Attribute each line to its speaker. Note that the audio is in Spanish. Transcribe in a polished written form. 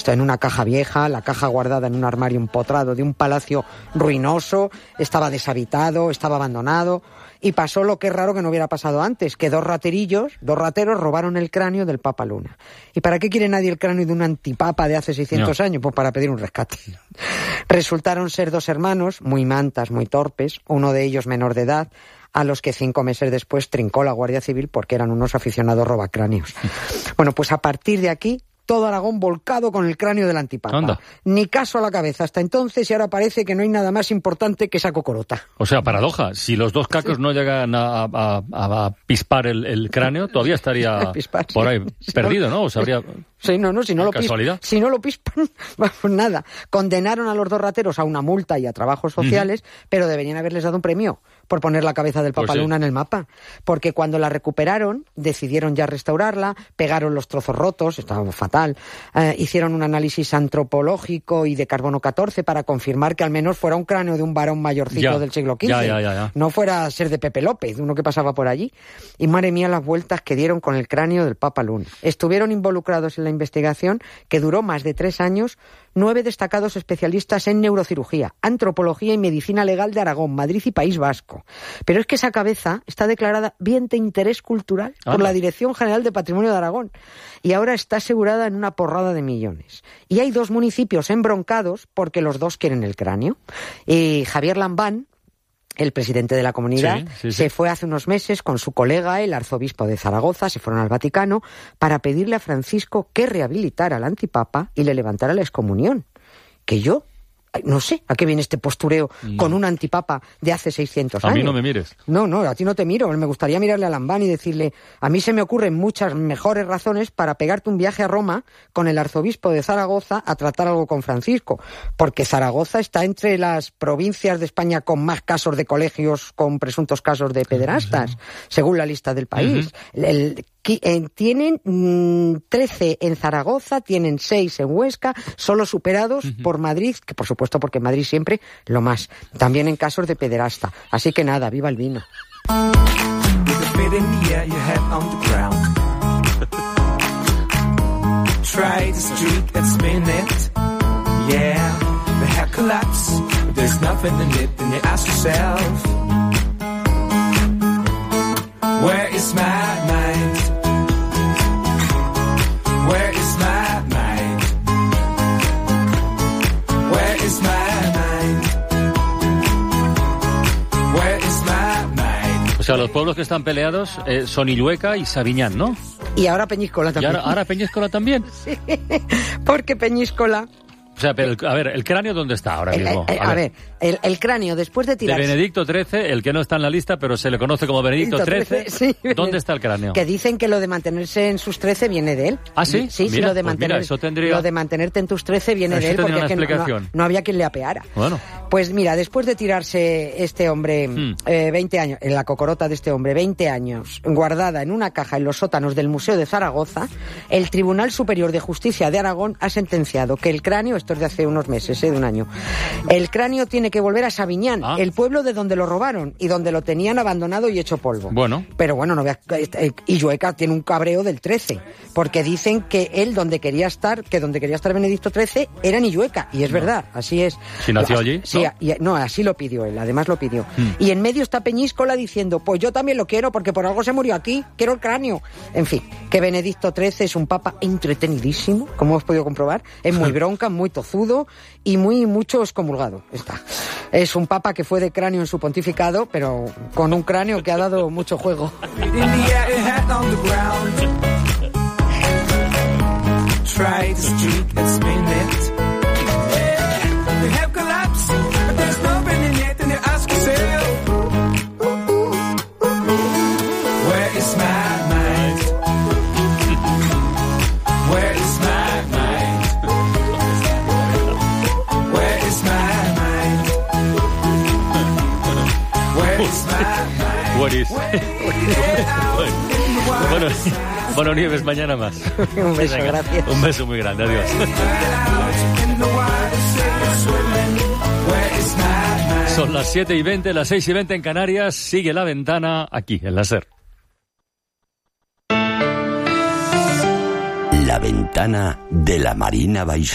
Speaker 1: está en una caja vieja, la caja guardada en un armario empotrado de un palacio ruinoso, estaba deshabitado, estaba abandonado, y pasó lo que es raro que no hubiera pasado antes, que dos rateros robaron el cráneo del Papa Luna. ¿Y para qué quiere nadie el cráneo de un antipapa de hace 600 años? Pues para pedir un rescate. Resultaron ser dos hermanos, muy mantas, muy torpes, uno de ellos menor de edad, a los que 5 meses después trincó la Guardia Civil porque eran unos aficionados robacráneos. Bueno, pues a partir de aquí, todo Aragón volcado con el cráneo del antipapa.
Speaker 2: Anda.
Speaker 1: Ni caso a la cabeza hasta entonces, y ahora parece que no hay nada más importante que esa cocorota.
Speaker 2: O sea, paradoja, si los dos cacos no llegan a pispar el cráneo, todavía estaría por ahí perdido, ¿no? O sea, habría...
Speaker 1: Sí, no, si no lo pispan, pues nada. Condenaron a los dos rateros a una multa y a trabajos sociales, pero deberían haberles dado un premio por poner la cabeza del Papa Luna en el mapa. Porque cuando la recuperaron, decidieron ya restaurarla, pegaron los trozos rotos, estaba fatal, hicieron un análisis antropológico y de carbono 14 para confirmar que al menos fuera un cráneo de un varón mayorcito del siglo XV.
Speaker 2: Ya.
Speaker 1: No fuera a ser de Pepe López, uno que pasaba por allí. Y madre mía las vueltas que dieron con el cráneo del Papa Luna. Estuvieron involucrados en la investigación, que duró más de 3 años, 9 destacados especialistas en neurocirugía, antropología y medicina legal de Aragón, Madrid y País Vasco. Pero es que esa cabeza está declarada bien de interés cultural por la Dirección General de Patrimonio de Aragón y ahora está asegurada en una porrada de millones. Y hay 2 municipios embroncados porque los dos quieren el cráneo. Y Javier Lambán, el presidente de la comunidad, se fue hace unos meses con su colega, el arzobispo de Zaragoza, se fueron al Vaticano para pedirle a Francisco que rehabilitara al antipapa y le levantara la excomunión. Que yo no sé a qué viene este postureo con un antipapa de hace 600 años.
Speaker 2: A mí no me mires.
Speaker 1: No, a ti no te miro. Me gustaría mirarle a Lambán y decirle, a mí se me ocurren muchas mejores razones para pegarte un viaje a Roma con el arzobispo de Zaragoza a tratar algo con Francisco, porque Zaragoza está entre las provincias de España con más casos de colegios con presuntos casos de pederastas, según la lista del país. Tienen 13 en Zaragoza, tienen 6 en Huesca, solo superados por Madrid, que por supuesto porque en Madrid siempre lo más, también en casos de pederasta. Así que nada, viva el vino. Where is my mind? Where is my mind? Where is my mind? Where is my mind? O sea, los pueblos que están peleados son Illueca y Sabiñán, ¿no? Y ahora Peñíscola también.
Speaker 2: ¿Y ahora Peñíscola también?
Speaker 1: Sí, porque Peñíscola...
Speaker 2: O sea, pero a ver, ¿el cráneo dónde está ahora mismo?
Speaker 1: A ver, el cráneo, después de tirarse...
Speaker 2: De Benedicto XIII, el que no está en la lista, pero se le conoce como Benedicto XIII. Sí, ¿dónde está el cráneo?
Speaker 1: Que dicen que lo de mantenerse en sus 13 viene de él.
Speaker 2: ¿Ah, sí?
Speaker 1: Sí,
Speaker 2: mira,
Speaker 1: lo de
Speaker 2: lo
Speaker 1: de mantenerte en tus 13 viene de él, porque es que no había quien le apeara.
Speaker 2: Bueno.
Speaker 1: Pues mira, después de tirarse este hombre 20 años, en la cocorota de este hombre, 20 años, guardada en una caja en los sótanos del Museo de Zaragoza, el Tribunal Superior de Justicia de Aragón ha sentenciado que el cráneo, esto es de hace unos meses, de un año, el cráneo tiene que volver a Sabiñán, el pueblo de donde lo robaron y donde lo tenían abandonado y hecho polvo.
Speaker 2: Bueno.
Speaker 1: Pero bueno, no veas, Illueca tiene un cabreo del 13, porque dicen que él donde quería estar Benedicto XIII era en Illueca, y es verdad, así es.
Speaker 2: ¿Si nació allí?
Speaker 1: Sí, no, así lo pidió él, además lo pidió. Y en medio está Peñíscola diciendo, pues yo también lo quiero porque por algo se murió aquí, quiero el cráneo. En fin, que Benedicto XIII es un papa entretenidísimo, como hemos podido comprobar, es muy bronca, muy tozudo y mucho excomulgado está. Es un papa que fue de cráneo en su pontificado, pero con un cráneo que ha dado mucho juego.
Speaker 2: Bueno, Nieves, mañana más.
Speaker 1: Un beso, gracias.
Speaker 2: Un beso muy grande, adiós. Son las 7:20, las 6:20 en Canarias. Sigue La Ventana aquí, en la SER.
Speaker 3: La Ventana de la Marina Baixé.